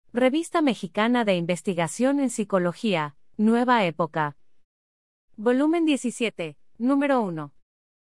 Revista Mexicana de Investigación en Psicología, Nueva Época. Volumen 17, número 1.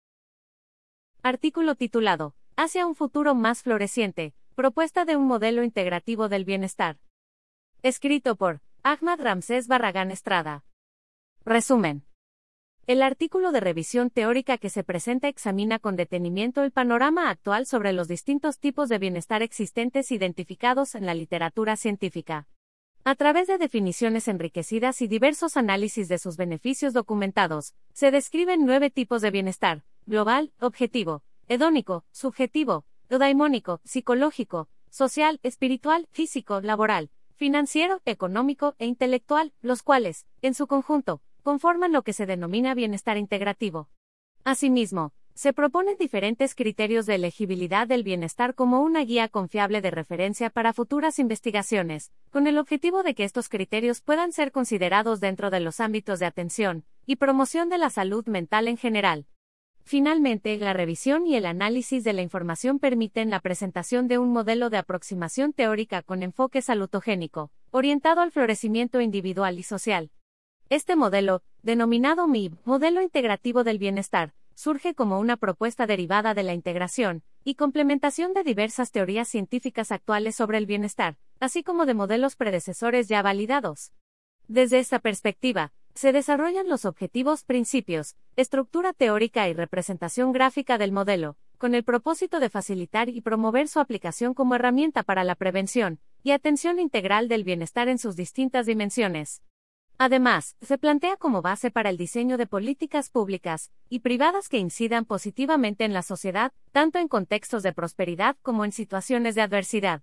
Artículo titulado, Hacia un futuro más floreciente, propuesta de un modelo integrativo del bienestar. Escrito por Ahmad Ramsés Barragán Estrada. Resumen. El artículo de revisión teórica que se presenta examina con detenimiento el panorama actual sobre los distintos tipos de bienestar existentes identificados en la literatura científica. A través de definiciones enriquecidas y diversos análisis de sus beneficios documentados, se describen 9 tipos de bienestar: global, objetivo, hedónico, subjetivo, eudaimónico, psicológico, social, espiritual, físico, laboral, financiero, económico e intelectual, los cuales, en su conjunto, conforman lo que se denomina bienestar integrativo. Asimismo, se proponen diferentes criterios de elegibilidad del bienestar como una guía confiable de referencia para futuras investigaciones, con el objetivo de que estos criterios puedan ser considerados dentro de los ámbitos de atención y promoción de la salud mental en general. Finalmente, la revisión y el análisis de la información permiten la presentación de un modelo de aproximación teórica con enfoque salutogénico, orientado al florecimiento individual y social. Este modelo, denominado MIB, Modelo Integrativo del Bienestar, surge como una propuesta derivada de la integración y complementación de diversas teorías científicas actuales sobre el bienestar, así como de modelos predecesores ya validados. Desde esta perspectiva, se desarrollan los objetivos, principios, estructura teórica y representación gráfica del modelo, con el propósito de facilitar y promover su aplicación como herramienta para la prevención y atención integral del bienestar en sus distintas dimensiones. Además, se plantea como base para el diseño de políticas públicas y privadas que incidan positivamente en la sociedad, tanto en contextos de prosperidad como en situaciones de adversidad.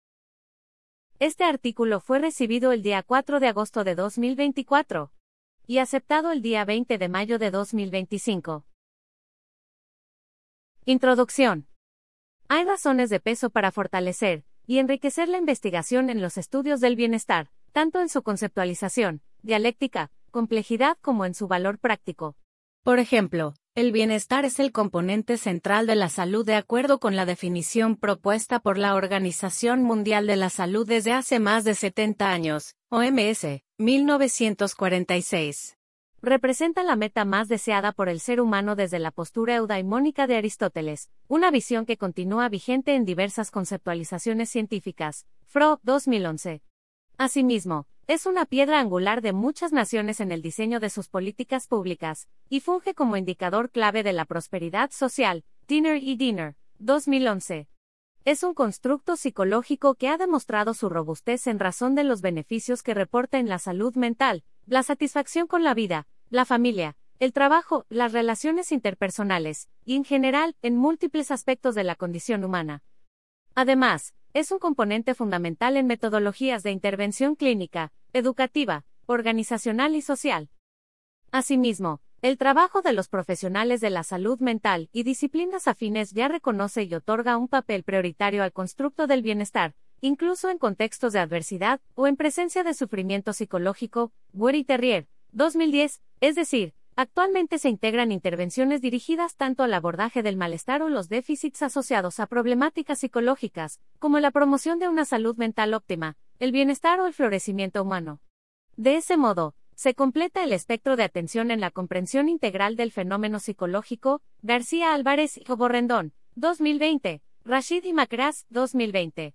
Este artículo fue recibido el día 4 de agosto de 2024 y aceptado el día 20 de mayo de 2025. Introducción. Hay razones de peso para fortalecer y enriquecer la investigación en los estudios del bienestar, tanto en su conceptualización, dialéctica, complejidad como en su valor práctico. Por ejemplo, el bienestar es el componente central de la salud de acuerdo con la definición propuesta por la Organización Mundial de la Salud desde hace más de 70 años, OMS, 1946. Representa la meta más deseada por el ser humano desde la postura eudaimónica de Aristóteles, una visión que continúa vigente en diversas conceptualizaciones científicas. Froh, 2011. Asimismo, es una piedra angular de muchas naciones en el diseño de sus políticas públicas, y funge como indicador clave de la prosperidad social. Dinner y Dinner, 2011. Es un constructo psicológico que ha demostrado su robustez en razón de los beneficios que reporta en la salud mental, la satisfacción con la vida, la familia, el trabajo, las relaciones interpersonales, y en general, en múltiples aspectos de la condición humana. Además, es un componente fundamental en metodologías de intervención clínica, educativa, organizacional y social. Asimismo, el trabajo de los profesionales de la salud mental y disciplinas afines ya reconoce y otorga un papel prioritario al constructo del bienestar, incluso en contextos de adversidad o en presencia de sufrimiento psicológico. Boer y Terrier, 2010, es decir, actualmente se integran intervenciones dirigidas tanto al abordaje del malestar o los déficits asociados a problemáticas psicológicas, como la promoción de una salud mental óptima, el bienestar o el florecimiento humano. De ese modo, se completa el espectro de atención en la comprensión integral del fenómeno psicológico. García Álvarez y Borrendón, 2020, Rashid y Macras, 2020.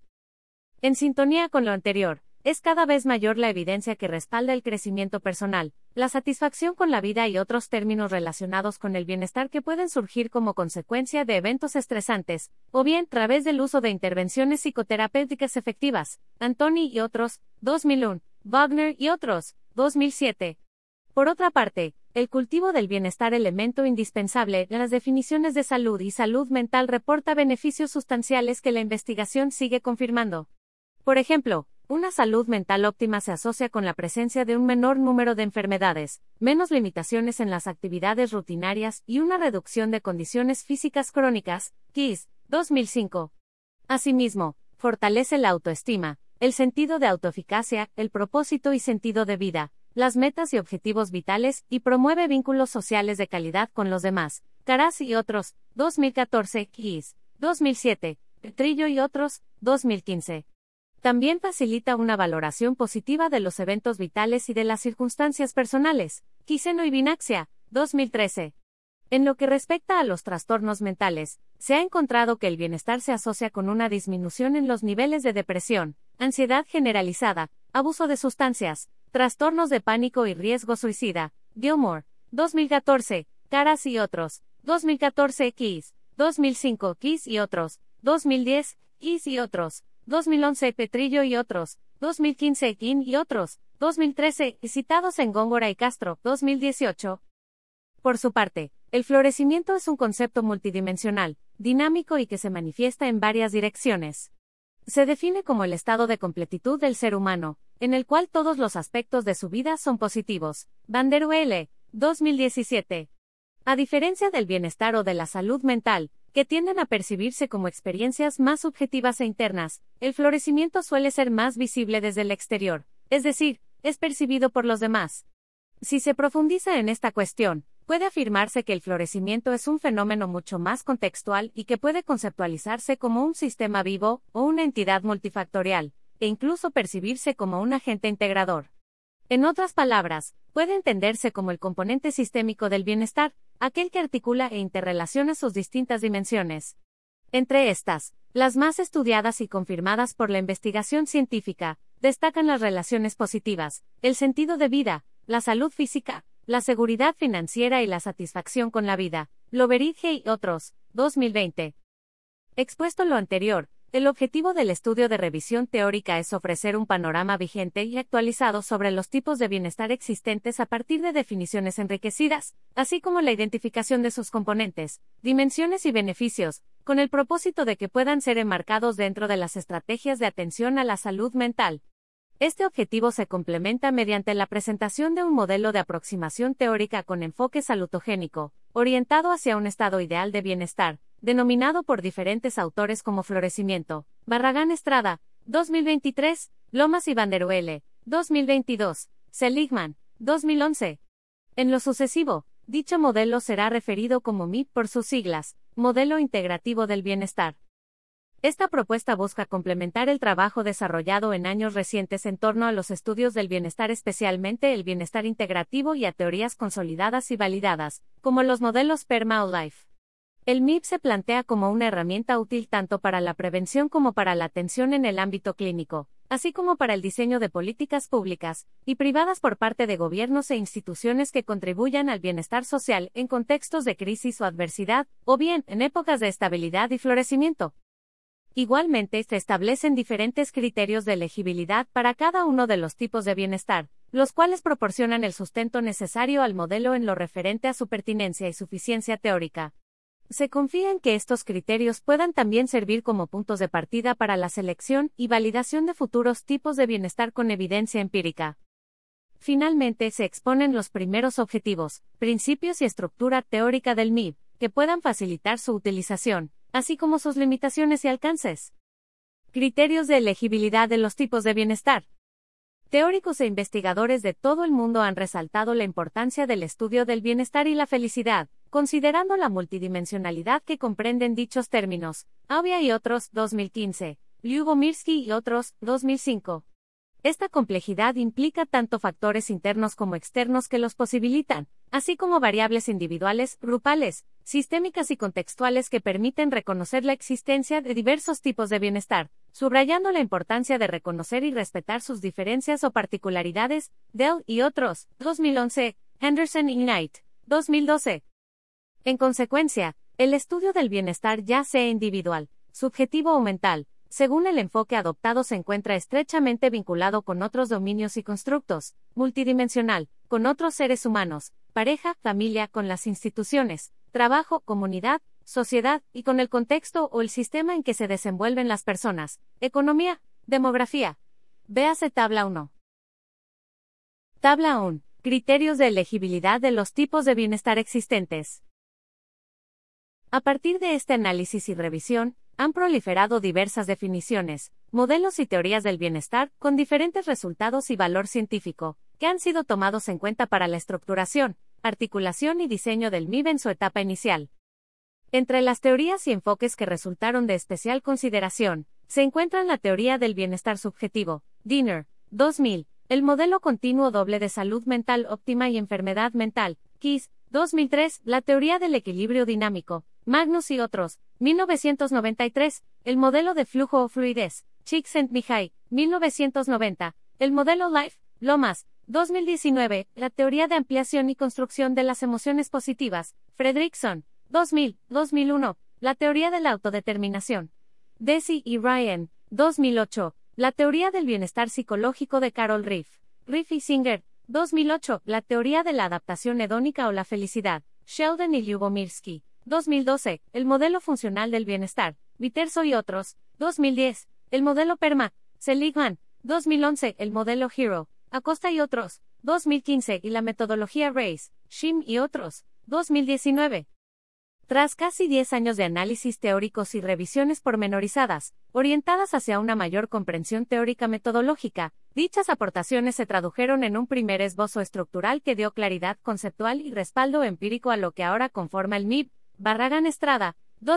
En sintonía con lo anterior, es cada vez mayor la evidencia que respalda el crecimiento personal, la satisfacción con la vida y otros términos relacionados con el bienestar que pueden surgir como consecuencia de eventos estresantes, o bien a través del uso de intervenciones psicoterapéuticas efectivas. Antoni y otros, 2001, Wagner y otros, 2007. Por otra parte, el cultivo del bienestar, elemento indispensable en las definiciones de salud y salud mental, reporta beneficios sustanciales que la investigación sigue confirmando. Por ejemplo, una salud mental óptima se asocia con la presencia de un menor número de enfermedades, menos limitaciones en las actividades rutinarias y una reducción de condiciones físicas crónicas. Kiss, 2005. Asimismo, fortalece la autoestima, el sentido de autoeficacia, el propósito y sentido de vida, las metas y objetivos vitales, y promueve vínculos sociales de calidad con los demás. Caras y otros, 2014, Kiss, 2007, Trillo y otros, 2015. También facilita una valoración positiva de los eventos vitales y de las circunstancias personales. Quiseno y Vinaxia, 2013. En lo que respecta a los trastornos mentales, se ha encontrado que el bienestar se asocia con una disminución en los niveles de depresión, ansiedad generalizada, abuso de sustancias, trastornos de pánico y riesgo suicida. Gilmore, 2014, Caras y otros, 2014 Keys, 2005 Keys y otros, 2010 Keys y otros, 2011 Petrillo y otros, 2015 King y otros, 2013 citados en Góngora y Castro, 2018. Por su parte, el florecimiento es un concepto multidimensional, dinámico y que se manifiesta en varias direcciones. Se define como el estado de completitud del ser humano, en el cual todos los aspectos de su vida son positivos. Van der Welle, 2017. A diferencia del bienestar o de la salud mental, que tienden a percibirse como experiencias más subjetivas e internas, el florecimiento suele ser más visible desde el exterior, es decir, es percibido por los demás. Si se profundiza en esta cuestión, puede afirmarse que el florecimiento es un fenómeno mucho más contextual y que puede conceptualizarse como un sistema vivo o una entidad multifactorial, e incluso percibirse como un agente integrador. En otras palabras, puede entenderse como el componente sistémico del bienestar, aquel que articula e interrelaciona sus distintas dimensiones. Entre estas, las más estudiadas y confirmadas por la investigación científica, destacan las relaciones positivas, el sentido de vida, la salud física, la seguridad financiera y la satisfacción con la vida. Loveridge y otros, 2020. Expuesto lo anterior, el objetivo del estudio de revisión teórica es ofrecer un panorama vigente y actualizado sobre los tipos de bienestar existentes a partir de definiciones enriquecidas, así como la identificación de sus componentes, dimensiones y beneficios, con el propósito de que puedan ser enmarcados dentro de las estrategias de atención a la salud mental. Este objetivo se complementa mediante la presentación de un modelo de aproximación teórica con enfoque salutogénico, orientado hacia un estado ideal de bienestar, denominado por diferentes autores como florecimiento. Barragán Estrada, 2023, Lomas y Van der Welle, 2022, Seligman, 2011. En lo sucesivo, dicho modelo será referido como MIB por sus siglas, Modelo Integrativo del Bienestar. Esta propuesta busca complementar el trabajo desarrollado en años recientes en torno a los estudios del bienestar, especialmente el bienestar integrativo, y a teorías consolidadas y validadas, como los modelos PERMA o LIFE. El MIB se plantea como una herramienta útil tanto para la prevención como para la atención en el ámbito clínico, así como para el diseño de políticas públicas y privadas por parte de gobiernos e instituciones que contribuyan al bienestar social en contextos de crisis o adversidad, o bien en épocas de estabilidad y florecimiento. Igualmente, se establecen diferentes criterios de elegibilidad para cada uno de los tipos de bienestar, los cuales proporcionan el sustento necesario al modelo en lo referente a su pertinencia y suficiencia teórica. Se confía en que estos criterios puedan también servir como puntos de partida para la selección y validación de futuros tipos de bienestar con evidencia empírica. Finalmente, se exponen los primeros objetivos, principios y estructura teórica del MIB, que puedan facilitar su utilización, así como sus limitaciones y alcances. Criterios de elegibilidad de los tipos de bienestar. Teóricos e investigadores de todo el mundo han resaltado la importancia del estudio del bienestar y la felicidad, considerando la multidimensionalidad que comprenden dichos términos. Aubia y otros, 2015. Lyubomirsky y otros, 2005. Esta complejidad implica tanto factores internos como externos que los posibilitan, así como variables individuales, grupales, sistémicas y contextuales que permiten reconocer la existencia de diversos tipos de bienestar, subrayando la importancia de reconocer y respetar sus diferencias o particularidades. Dell y otros, 2011, Henderson y Knight, 2012. En consecuencia, el estudio del bienestar, ya sea individual, subjetivo o mental, según el enfoque adoptado, se encuentra estrechamente vinculado con otros dominios y constructos, multidimensional, con otros seres humanos, pareja, familia, con las instituciones, trabajo, comunidad, sociedad, y con el contexto o el sistema en que se desenvuelven las personas, economía, demografía. Véase tabla 1. Tabla 1. Criterios de elegibilidad de los tipos de bienestar existentes. A partir de este análisis y revisión, han proliferado diversas definiciones, modelos y teorías del bienestar, con diferentes resultados y valor científico, que han sido tomados en cuenta para la estructuración, articulación y diseño del MIB en su etapa inicial. Entre las teorías y enfoques que resultaron de especial consideración, se encuentra en la teoría del bienestar subjetivo, Diener, 2000, el modelo continuo doble de salud mental óptima y enfermedad mental, Kiss, 2003, la teoría del equilibrio dinámico, Magnus y otros, 1993, el modelo de flujo o fluidez, Csikszentmihalyi, 1990, el modelo Life, Lomas, 2019, la teoría de ampliación y construcción de las emociones positivas, Fredrickson, 2001, la teoría de la autodeterminación, Deci y Ryan, 2008, la teoría del bienestar psicológico de Carol Riff y Singer, 2008, la teoría de la adaptación hedónica o la felicidad, Sheldon y Lyubomirsky, 2012, el modelo funcional del bienestar, Viterso y otros, 2010, el modelo PERMA, Seligman, 2011, el modelo Hero, Acosta y otros, 2015 y la metodología RACE, Shim y otros, 2019. Tras casi 10 años de análisis teóricos y revisiones pormenorizadas, orientadas hacia una mayor comprensión teórica metodológica, dichas aportaciones se tradujeron en un primer esbozo estructural que dio claridad conceptual y respaldo empírico a lo que ahora conforma el MIB, Barragán Estrada,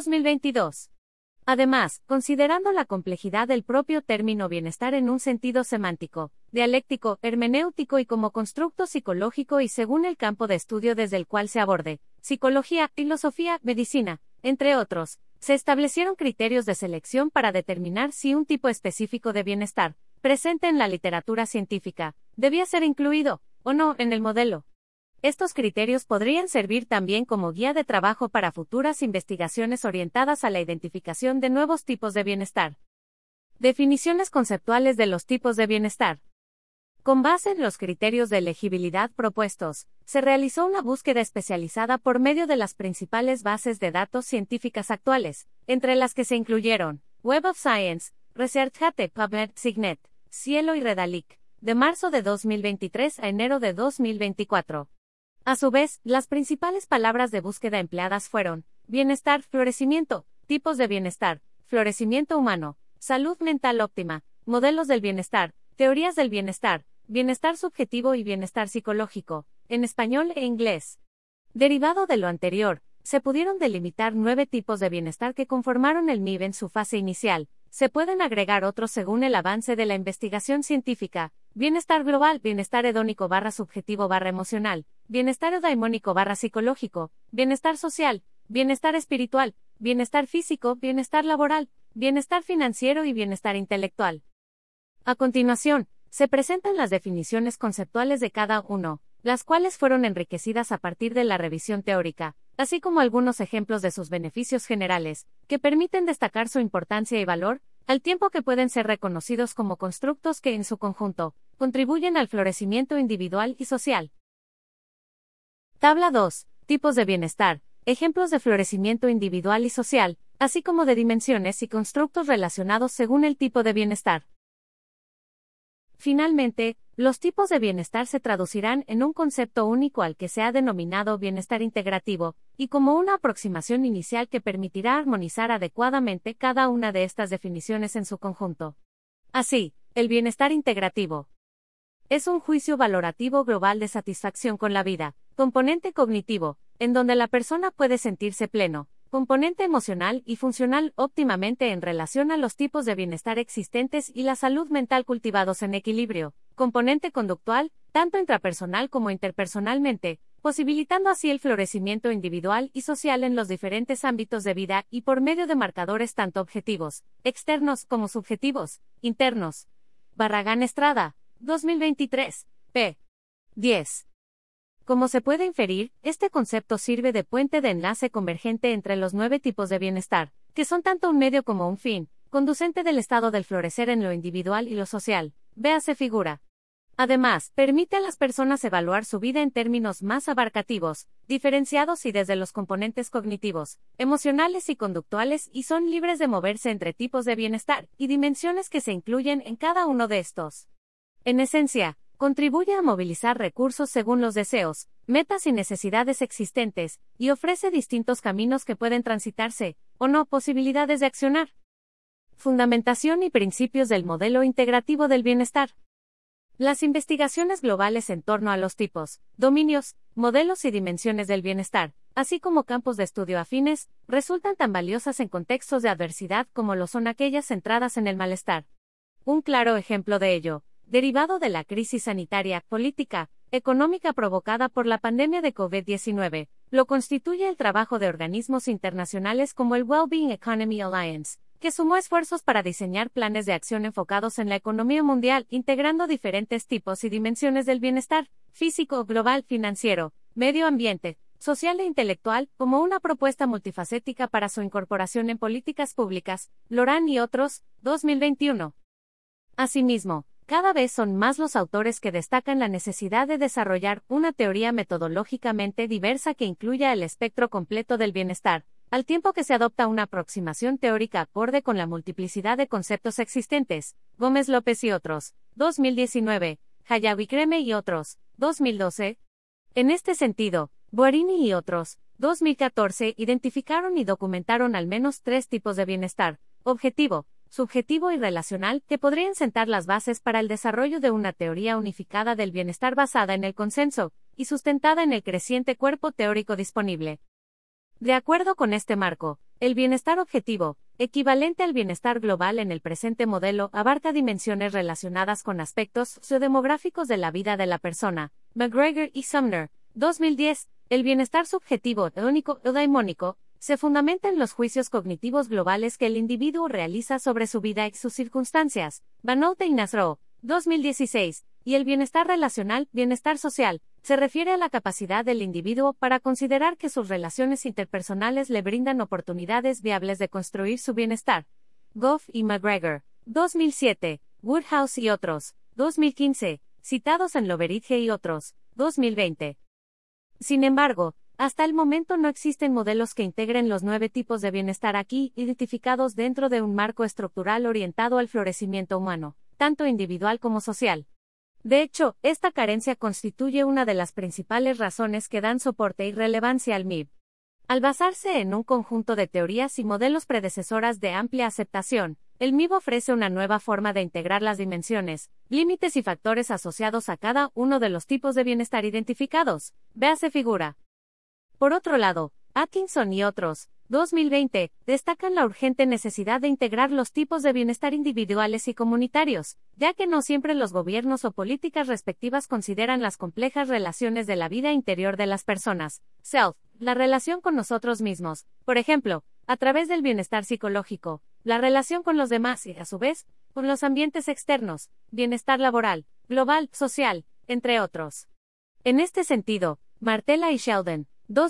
2022. Además, considerando la complejidad del propio término bienestar en un sentido semántico, dialéctico, hermenéutico y como constructo psicológico y según el campo de estudio desde el cual se aborde, psicología, filosofía, medicina, entre otros, se establecieron criterios de selección para determinar si un tipo específico de bienestar, presente en la literatura científica, debía ser incluido, o no, en el modelo. Estos criterios podrían servir también como guía de trabajo para futuras investigaciones orientadas a la identificación de nuevos tipos de bienestar. Definiciones conceptuales de los tipos de bienestar. Con base en los criterios de elegibilidad propuestos, se realizó una búsqueda especializada por medio de las principales bases de datos científicas actuales, entre las que se incluyeron Web of Science, ResearchGate, PubMed, Signet, Cielo y Redalic, de marzo de 2023 a enero de 2024. A su vez, las principales palabras de búsqueda empleadas fueron bienestar, florecimiento, tipos de bienestar, florecimiento humano, salud mental óptima, modelos del bienestar, teorías del bienestar, bienestar subjetivo y bienestar psicológico, en español e inglés. Derivado de lo anterior, se pudieron delimitar 9 tipos de bienestar que conformaron el MIB en su fase inicial. Se pueden agregar otros según el avance de la investigación científica: bienestar global, bienestar hedónico subjetivo emocional, bienestar eudaimónico psicológico, bienestar social, bienestar espiritual, bienestar físico, bienestar laboral, bienestar financiero y bienestar intelectual. A continuación, se presentan las definiciones conceptuales de cada uno, las cuales fueron enriquecidas a partir de la revisión teórica, así como algunos ejemplos de sus beneficios generales, que permiten destacar su importancia y valor, al tiempo que pueden ser reconocidos como constructos que en su conjunto, contribuyen al florecimiento individual y social. Tabla 2. Tipos de bienestar, ejemplos de florecimiento individual y social, así como de dimensiones y constructos relacionados según el tipo de bienestar. Finalmente, los tipos de bienestar se traducirán en un concepto único al que se ha denominado bienestar integrativo, y como una aproximación inicial que permitirá armonizar adecuadamente cada una de estas definiciones en su conjunto. Así, el bienestar integrativo es un juicio valorativo global de satisfacción con la vida, componente cognitivo, en donde la persona puede sentirse pleno, componente emocional y funcional óptimamente en relación a los tipos de bienestar existentes y la salud mental cultivados en equilibrio, componente conductual, tanto intrapersonal como interpersonalmente, posibilitando así el florecimiento individual y social en los diferentes ámbitos de vida y por medio de marcadores tanto objetivos, externos como subjetivos, internos. Barragán Estrada, 2023, p. 10. Como se puede inferir, este concepto sirve de puente de enlace convergente entre los 9 tipos de bienestar, que son tanto un medio como un fin, conducente del estado del florecer en lo individual y lo social. Véase figura. Además, permite a las personas evaluar su vida en términos más abarcativos, diferenciados y desde los componentes cognitivos, emocionales y conductuales, y son libres de moverse entre tipos de bienestar y dimensiones que se incluyen en cada uno de estos. En esencia, contribuye a movilizar recursos según los deseos, metas y necesidades existentes, y ofrece distintos caminos que pueden transitarse, o no, posibilidades de accionar. Fundamentación y principios del modelo integrativo del bienestar. Las investigaciones globales en torno a los tipos, dominios, modelos y dimensiones del bienestar, así como campos de estudio afines, resultan tan valiosas en contextos de adversidad como lo son aquellas centradas en el malestar. Un claro ejemplo de ello, derivado de la crisis sanitaria, política, económica provocada por la pandemia de COVID-19, lo constituye el trabajo de organismos internacionales como el Wellbeing Economy Alliance, que sumó esfuerzos para diseñar planes de acción enfocados en la economía mundial, integrando diferentes tipos y dimensiones del bienestar, físico, global, financiero, medio ambiente, social e intelectual, como una propuesta multifacética para su incorporación en políticas públicas, Loran y otros, 2021. Asimismo, cada vez son más los autores que destacan la necesidad de desarrollar una teoría metodológicamente diversa que incluya el espectro completo del bienestar, al tiempo que se adopta una aproximación teórica acorde con la multiplicidad de conceptos existentes. Gómez López y otros, 2019, Hayawi Creme y otros, 2012. En este sentido, Guarini y otros, 2014, identificaron y documentaron al menos 3 tipos de bienestar: objetivo, subjetivo y relacional, que podrían sentar las bases para el desarrollo de una teoría unificada del bienestar basada en el consenso, y sustentada en el creciente cuerpo teórico disponible. De acuerdo con este marco, el bienestar objetivo, equivalente al bienestar global en el presente modelo, abarca dimensiones relacionadas con aspectos sociodemográficos de la vida de la persona. McGregor y Sumner, 2010, el bienestar subjetivo, único o daimónico, se fundamenta en los juicios cognitivos globales que el individuo realiza sobre su vida y sus circunstancias. Banoute y Nasro, 2016, y el bienestar relacional, bienestar social, se refiere a la capacidad del individuo para considerar que sus relaciones interpersonales le brindan oportunidades viables de construir su bienestar. Goff y McGregor, 2007, Woodhouse y otros, 2015, citados en Loveridge y otros, 2020. Sin embargo, hasta el momento no existen modelos que integren los 9 tipos de bienestar aquí identificados dentro de un marco estructural orientado al florecimiento humano, tanto individual como social. De hecho, esta carencia constituye una de las principales razones que dan soporte y relevancia al MIB. Al basarse en un conjunto de teorías y modelos predecesoras de amplia aceptación, el MIB ofrece una nueva forma de integrar las dimensiones, límites y factores asociados a cada uno de los tipos de bienestar identificados. Véase figura. Por otro lado, Atkinson y otros, 2020, destacan la urgente necesidad de integrar los tipos de bienestar individuales y comunitarios, ya que no siempre los gobiernos o políticas respectivas consideran las complejas relaciones de la vida interior de las personas. Self, la relación con nosotros mismos, por ejemplo, a través del bienestar psicológico, la relación con los demás y, a su vez, con los ambientes externos, bienestar laboral, global, social, entre otros. En este sentido, Martella y Sheldon,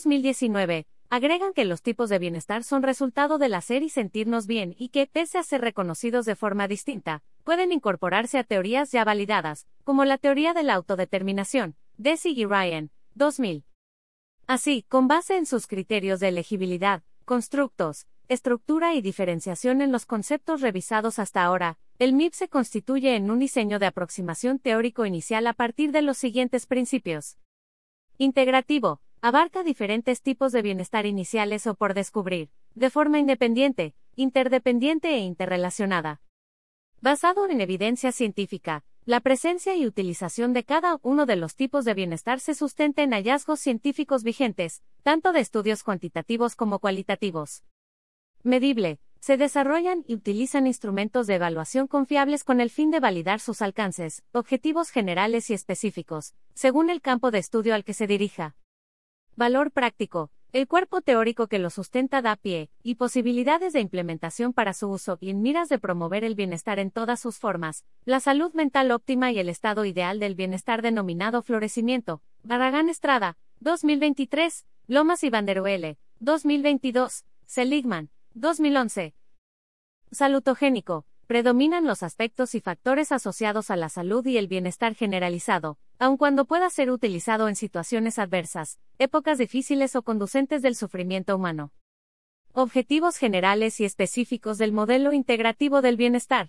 2019, agregan que los tipos de bienestar son resultado del hacer y sentirnos bien y que, pese a ser reconocidos de forma distinta, pueden incorporarse a teorías ya validadas, como la teoría de la autodeterminación, Deci y Ryan, 2000. Así, con base en sus criterios de elegibilidad, constructos, estructura y diferenciación en los conceptos revisados hasta ahora, el MIB se constituye en un diseño de aproximación teórico inicial a partir de los siguientes principios. Integrativo. Abarca diferentes tipos de bienestar iniciales o por descubrir, de forma independiente, interdependiente e interrelacionada. Basado en evidencia científica, la presencia y utilización de cada uno de los tipos de bienestar se sustenta en hallazgos científicos vigentes, tanto de estudios cuantitativos como cualitativos. Medible. Se desarrollan y utilizan instrumentos de evaluación confiables con el fin de validar sus alcances, objetivos generales y específicos, según el campo de estudio al que se dirija. Valor práctico. El cuerpo teórico que lo sustenta da pie, y posibilidades de implementación para su uso y en miras de promover el bienestar en todas sus formas, la salud mental óptima y el estado ideal del bienestar denominado florecimiento. Barragán Estrada, 2023, Lomas y Vanderuele, 2022, Seligman, 2011. Salutogénico. Predominan los aspectos y factores asociados a la salud y el bienestar generalizado, aun cuando pueda ser utilizado en situaciones adversas, épocas difíciles o conducentes del sufrimiento humano. Objetivos generales y específicos del modelo integrativo del bienestar.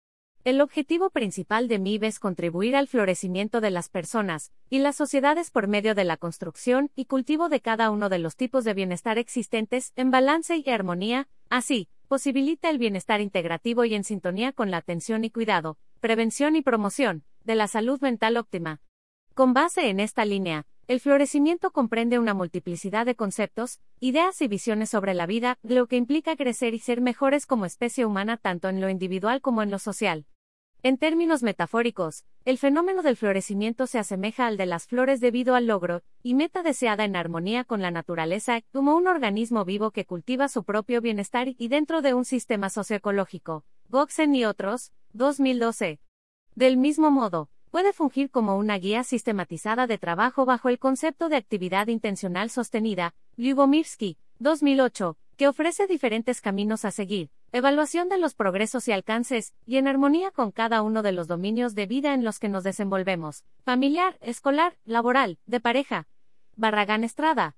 El objetivo principal de MIB es contribuir al florecimiento de las personas y las sociedades por medio de la construcción y cultivo de cada uno de los tipos de bienestar existentes en balance y armonía. Así, posibilita el bienestar integrativo y en sintonía con la atención y cuidado, prevención y promoción, de la salud mental óptima. Con base en esta línea, el florecimiento comprende una multiplicidad de conceptos, ideas y visiones sobre la vida, lo que implica crecer y ser mejores como especie humana tanto en lo individual como en lo social. En términos metafóricos, el fenómeno del florecimiento se asemeja al de las flores debido al logro y meta deseada en armonía con la naturaleza, como un organismo vivo que cultiva su propio bienestar y dentro de un sistema socioecológico. Goxen y otros, 2012. Del mismo modo, puede fungir como una guía sistematizada de trabajo bajo el concepto de actividad intencional sostenida, Lyubomirsky, 2008, que ofrece diferentes caminos a seguir, evaluación de los progresos y alcances, y en armonía con cada uno de los dominios de vida en los que nos desenvolvemos, familiar, escolar, laboral, de pareja. Barragán Estrada,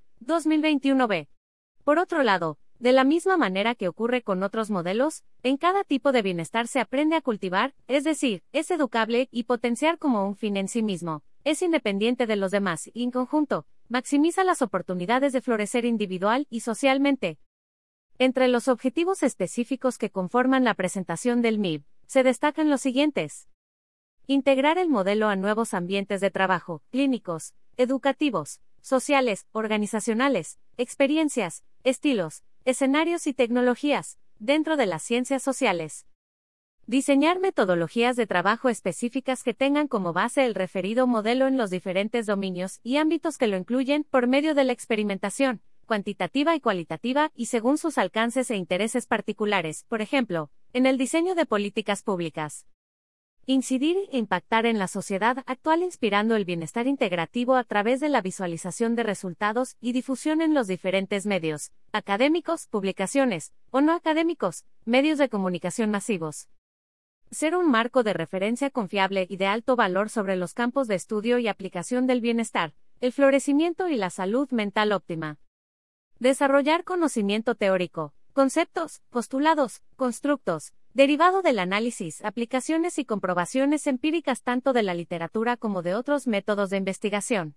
2021b. Por otro lado, de la misma manera que ocurre con otros modelos, en cada tipo de bienestar se aprende a cultivar, es decir, es educable y potenciar como un fin en sí mismo, es independiente de los demás y en conjunto, maximiza las oportunidades de florecer individual y socialmente. Entre los objetivos específicos que conforman la presentación del MIB, se destacan los siguientes. Integrar el modelo a nuevos ambientes de trabajo, clínicos, educativos, sociales, organizacionales, experiencias, estilos, escenarios y tecnologías, dentro de las ciencias sociales. Diseñar metodologías de trabajo específicas que tengan como base el referido modelo en los diferentes dominios y ámbitos que lo incluyen por medio de la experimentación, cuantitativa y cualitativa y según sus alcances e intereses particulares, por ejemplo, en el diseño de políticas públicas. Incidir e impactar en la sociedad actual inspirando el bienestar integrativo a través de la visualización de resultados y difusión en los diferentes medios, académicos, publicaciones, o no académicos, medios de comunicación masivos. Ser un marco de referencia confiable y de alto valor sobre los campos de estudio y aplicación del bienestar, el florecimiento y la salud mental óptima. Desarrollar conocimiento teórico, conceptos, postulados, constructos, derivado del análisis, aplicaciones y comprobaciones empíricas tanto de la literatura como de otros métodos de investigación.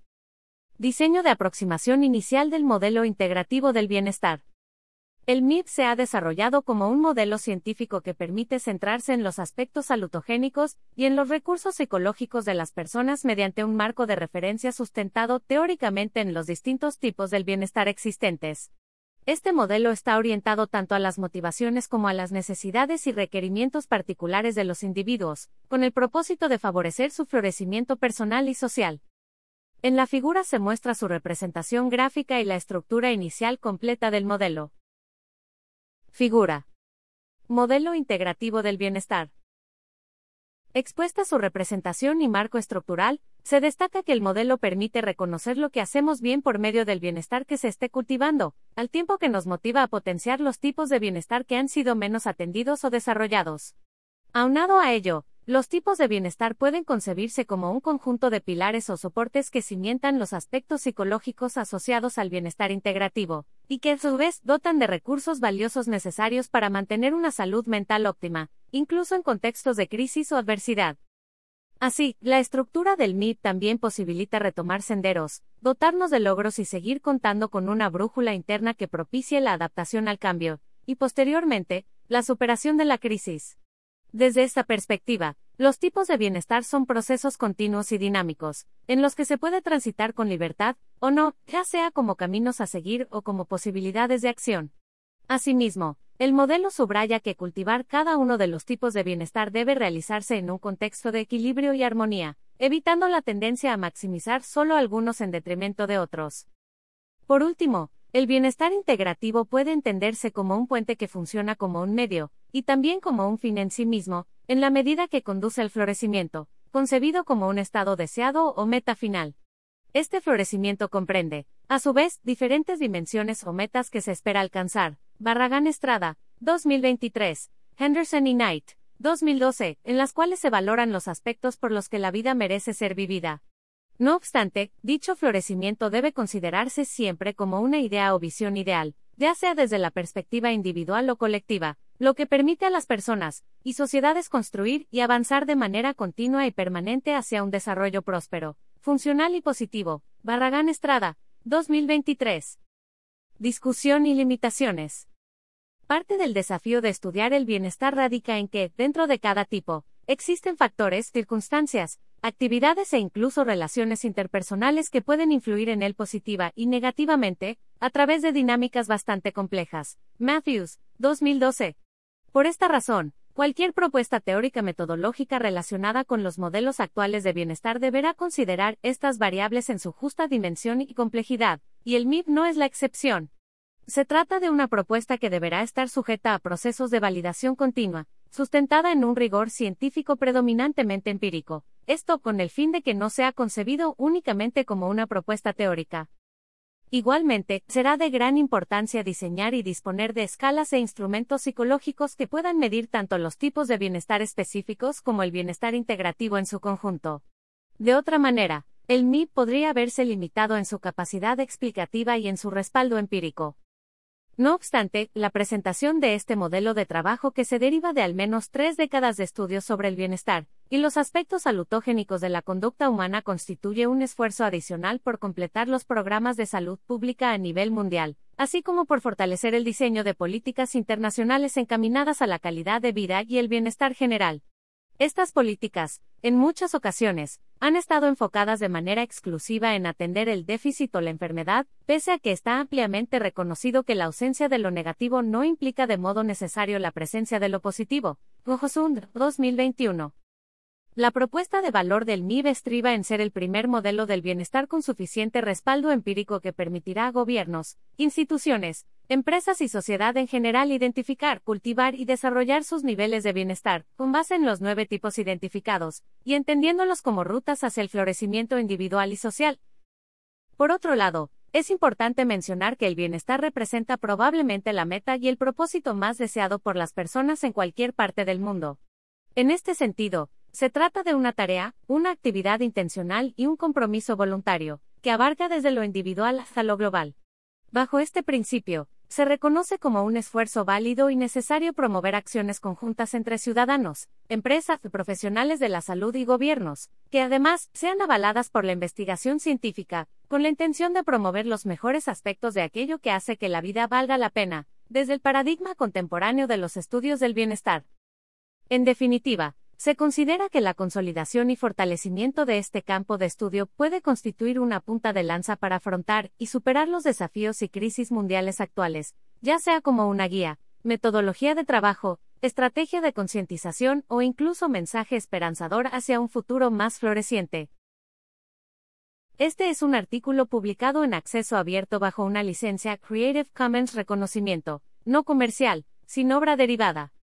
Diseño de aproximación inicial del modelo integrativo del bienestar. El MIB se ha desarrollado como un modelo científico que permite centrarse en los aspectos salutogénicos y en los recursos psicológicos de las personas mediante un marco de referencia sustentado teóricamente en los distintos tipos del bienestar existentes. Este modelo está orientado tanto a las motivaciones como a las necesidades y requerimientos particulares de los individuos, con el propósito de favorecer su florecimiento personal y social. En la figura se muestra su representación gráfica y la estructura inicial completa del modelo. Figura. Modelo integrativo del bienestar. Expuesta su representación y marco estructural, se destaca que el modelo permite reconocer lo que hacemos bien por medio del bienestar que se esté cultivando, al tiempo que nos motiva a potenciar los tipos de bienestar que han sido menos atendidos o desarrollados. Aunado a ello, los tipos de bienestar pueden concebirse como un conjunto de pilares o soportes que cimientan los aspectos psicológicos asociados al bienestar integrativo, y que a su vez dotan de recursos valiosos necesarios para mantener una salud mental óptima, incluso en contextos de crisis o adversidad. Así, la estructura del MIB también posibilita retomar senderos, dotarnos de logros y seguir contando con una brújula interna que propicie la adaptación al cambio, y posteriormente, la superación de la crisis. Desde esta perspectiva, los tipos de bienestar son procesos continuos y dinámicos, en los que se puede transitar con libertad, o no, ya sea como caminos a seguir o como posibilidades de acción. Asimismo, el modelo subraya que cultivar cada uno de los tipos de bienestar debe realizarse en un contexto de equilibrio y armonía, evitando la tendencia a maximizar solo algunos en detrimento de otros. Por último, el bienestar integrativo puede entenderse como un puente que funciona como un medio, y también como un fin en sí mismo, en la medida que conduce al florecimiento, concebido como un estado deseado o meta final. Este florecimiento comprende, a su vez, diferentes dimensiones o metas que se espera alcanzar. Barragán Estrada, 2023, Henderson y Knight, 2012, en las cuales se valoran los aspectos por los que la vida merece ser vivida. No obstante, dicho florecimiento debe considerarse siempre como una idea o visión ideal, ya sea desde la perspectiva individual o colectiva, lo que permite a las personas y sociedades construir y avanzar de manera continua y permanente hacia un desarrollo próspero, funcional y positivo. Barragán Estrada, 2023. Discusión y limitaciones. Parte del desafío de estudiar el bienestar radica en que, dentro de cada tipo, existen factores, circunstancias, actividades e incluso relaciones interpersonales que pueden influir en él positiva y negativamente, a través de dinámicas bastante complejas. Matthews, 2012. Por esta razón, cualquier propuesta teórica metodológica relacionada con los modelos actuales de bienestar deberá considerar estas variables en su justa dimensión y complejidad, y el MIB no es la excepción. Se trata de una propuesta que deberá estar sujeta a procesos de validación continua, sustentada en un rigor científico predominantemente empírico, esto con el fin de que no sea concebido únicamente como una propuesta teórica. Igualmente, será de gran importancia diseñar y disponer de escalas e instrumentos psicológicos que puedan medir tanto los tipos de bienestar específicos como el bienestar integrativo en su conjunto. De otra manera, el MIB podría verse limitado en su capacidad explicativa y en su respaldo empírico. No obstante, la presentación de este modelo de trabajo que se deriva de al menos 3 décadas de estudios sobre el bienestar y los aspectos salutogénicos de la conducta humana constituye un esfuerzo adicional por completar los programas de salud pública a nivel mundial, así como por fortalecer el diseño de políticas internacionales encaminadas a la calidad de vida y el bienestar general. Estas políticas, en muchas ocasiones, han estado enfocadas de manera exclusiva en atender el déficit o la enfermedad, pese a que está ampliamente reconocido que la ausencia de lo negativo no implica de modo necesario la presencia de lo positivo. Gojosund, 2021. La propuesta de valor del MIB estriba en ser el primer modelo del bienestar con suficiente respaldo empírico que permitirá a gobiernos, instituciones, empresas y sociedad en general identificar, cultivar y desarrollar sus niveles de bienestar, con base en los 9 tipos identificados, y entendiéndolos como rutas hacia el florecimiento individual y social. Por otro lado, es importante mencionar que el bienestar representa probablemente la meta y el propósito más deseado por las personas en cualquier parte del mundo. En este sentido, se trata de una tarea, una actividad intencional y un compromiso voluntario, que abarca desde lo individual hasta lo global. Bajo este principio, se reconoce como un esfuerzo válido y necesario promover acciones conjuntas entre ciudadanos, empresas, profesionales de la salud y gobiernos, que además sean avaladas por la investigación científica, con la intención de promover los mejores aspectos de aquello que hace que la vida valga la pena, desde el paradigma contemporáneo de los estudios del bienestar. En definitiva, se considera que la consolidación y fortalecimiento de este campo de estudio puede constituir una punta de lanza para afrontar y superar los desafíos y crisis mundiales actuales, ya sea como una guía, metodología de trabajo, estrategia de concientización o incluso mensaje esperanzador hacia un futuro más floreciente. Este es un artículo publicado en acceso abierto bajo una licencia Creative Commons reconocimiento, no comercial, sin obra derivada.